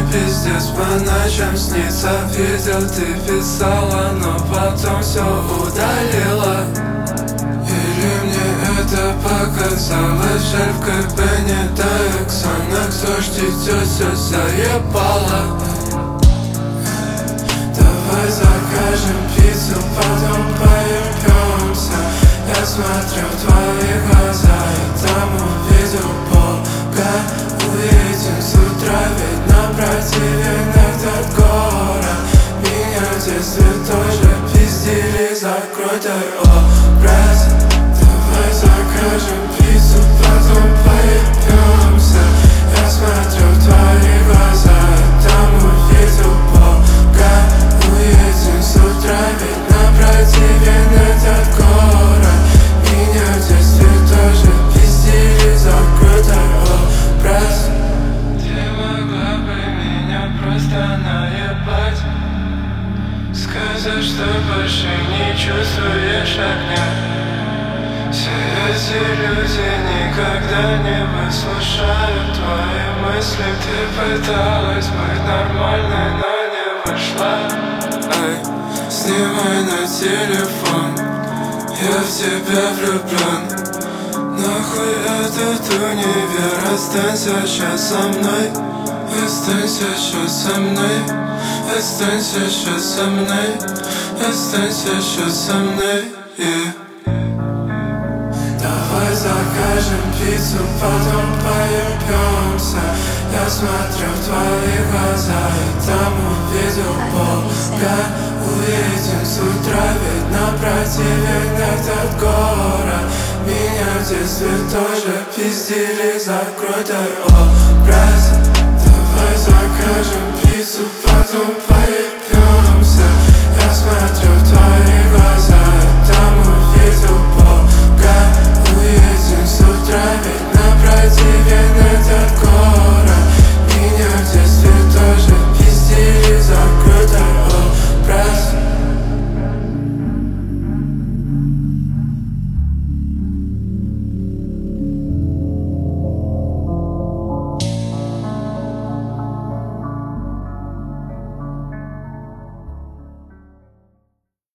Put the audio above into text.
пиздец по ночам снится. Видел, ты писала, но потом все удалила. Или мне это показалось? Жаль, в КП не до Xanax. Дождь идет, все заебало. Давай закажем пиццу, потом поебемся. Я смотрю в твои глаза и там увидел Бога. Уедем с утра, ведь на противен этот город. Меня в детстве тоже пиздили, закрой твой образ. Давай закажем пиццу, потом поебемся. Я смотрю в твои глаза и там увидел Бога. Уедем с утра, ведь на противен этот город. Меня в детстве тоже пиздили, закрой твой образ. Ты могла бы меня просто наебать, сказать, что больше не чувствуешь огня. Все эти люди никогда не выслушают твои мысли. Ты пыталась быть нормальной, но не вышла. Ай, снимай на телефон, я в тебя влюблен. Нахуй этот универ, останься сейчас со мной. Останься сейчас со мной. Останься сейчас со мной. Останься сейчас со мной, yeah. Давай закажем пиццу, потом поебемся. Я смотрю в твои глаза и там увидел Бога. Уедем с утра, ведь на противен этот город. Меня в детстве тоже пиздили, закрой твой образ. Давай закажем пиццу, потом поебемся. Я смотрю